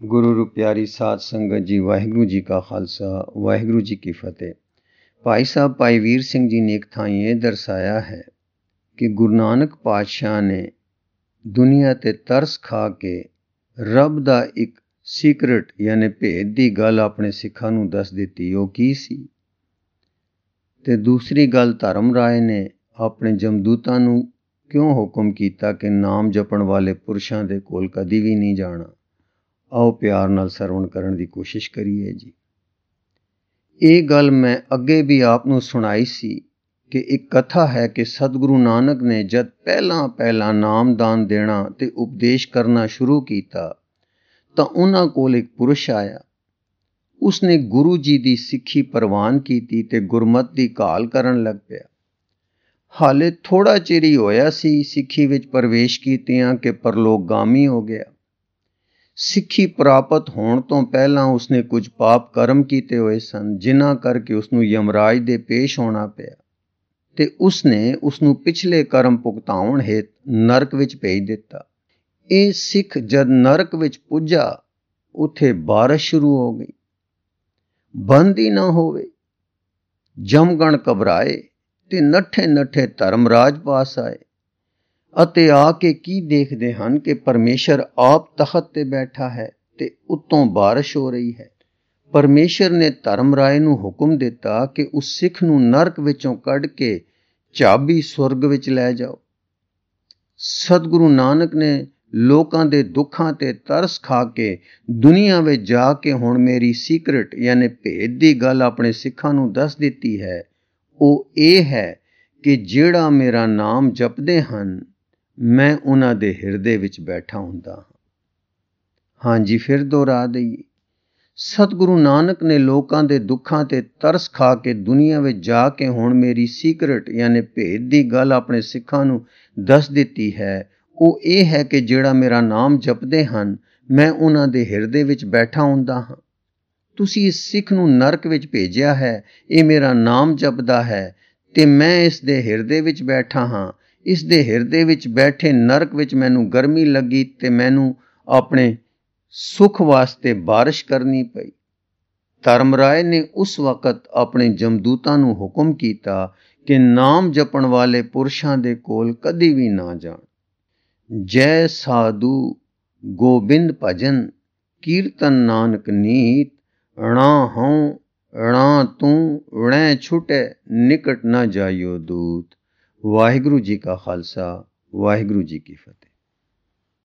गुरु रू प्यारी साध संगत जी, वाहिगुरु जी का खालसा वाहिगुरु जी की फतेह। भाई साहब भाई वीर सिंह जी ने एक थां ये दर्शाया है कि गुरु नानक पातशाह ने दुनिया ते तरस खा के रब दा एक सीक्रेट यानी भेद दी गल अपने सिखां नूं दस दित्ती। वो की सी? ते दूसरी गल धर्म राय ने अपने जमदूतां नूं क्यों हुक्म कीता कि नाम जपण वाले पुरुषां दे कोल कदी भी नहीं जाना। आओ प्यार नाल सरवण करन दी कोशिश करिए जी। ये गल मैं अगे भी आपनूं सुनाई सी कि एक कथा है कि सतगुरु नानक ने जद पहला नामदान देना ते उपदेश करना शुरू कीता तां उन्हां कोल एक पुरुष आया। उसने गुरु जी दी सिक्खी परवान कीती ते गुरमत दी घाल करन लग पिया। हाले थोड़ा चिर ही होया सी सिक्खी विच प्रवेश कीतियां कि परलोकगामी हो गया। सिक्खी प्राप्त होण तो पहला उसने कुछ पाप कर्म कीते हुए सन, जिन्हां करके उसनूं यमराज दे पेश होना पिया ते उसने उसनूं पिछले कर्म भुगताउण हेत नरक विच भेज दिता। ये सिख जद नरक विच पुज्जा, उथे बारिश शुरू हो गई। बंद ही ना होवे। जमगण घबराए ते नठे नठे धर्मराज पास आए ਅਤੇ ਆ ਕੇ ਕੀ ਦੇਖਦੇ ਹਨ ਕਿ ਪਰਮੇਸ਼ਰ ਆਪ ਤਖਤ ਤੇ ਬੈਠਾ ਹੈ ਤੇ ਉੱਤੋਂ ਬਾਰਿਸ਼ ਹੋ ਰਹੀ ਹੈ। ਪਰਮੇਸ਼ਰ ਨੇ ਧਰਮ ਰਾਏ ਨੂੰ ਹੁਕਮ ਦਿੱਤਾ ਕਿ ਉਸ ਸਿੱਖ ਨੂੰ ਨਰਕ ਵਿੱਚੋਂ ਕੱਢ ਕੇ ਚਾਬੀ ਸੁਰਗ ਵਿੱਚ ਲੈ ਜਾਓ। ਸਤਿਗੁਰੂ ਨਾਨਕ ਨੇ ਲੋਕਾਂ ਦੇ ਦੁੱਖਾਂ ਤੇ ਤਰਸ ਖਾ ਕੇ ਦੁਨੀਆ ਵਿੱਚ ਜਾ ਕੇ ਹੁਣ ਮੇਰੀ ਸੀਕ੍ਰੇਟ ਯਾਨੀ ਭੇਦ ਦੀ ਗੱਲ ਆਪਣੇ ਸਿੱਖਾਂ ਨੂੰ ਦੱਸ ਦਿੱਤੀ ਹੈ। ਉਹ ਇਹ ਹੈ ਕਿ ਜਿਹੜਾ ਮੇਰਾ ਨਾਮ ਜਪਦੇ ਹਨ, मैं उन्हां दे हिरदे विच बैठा हुंदा हां। हाँ जी, फिर दोहरा दईए। सतगुरु नानक ने लोकां दे दुखां ते तरस खा के दुनिया विच जाके हुण मेरी सीक्रेट यानी भेद दी गल अपने सिखां नूं दस दित्ती है। ਉਹ ਇਹ ਹੈ कि ਜਿਹੜਾ मेरा नाम जपदे ਹਨ, मैं उन्हां दे हिरदे विच बैठा हुंदा हां। तुसीं इस सिख नूं नरक विच भेजिया है, ਇਹ मेरा नाम जपदा है ते मैं इस दे हिरदे विच बैठा हां। इस दे हिरदे विच बैठे नरक विच मैनू गर्मी लगी ते मैनू अपने सुख वास्ते बारिश करनी पई। धर्मराय ने उस वक्त अपने जमदूतां नू हुक्म कीता कि नाम जपण वाले पुरुषां दे कोल कदी भी ना जाण। जय साधु गोबिंद भजन कीर्तन नानक नीत, णा हूं णा तू णै छुटे निकट न जाइयो दूत। वाहिगुरु जी का खालसा वाहिगुरु जी की फतेह।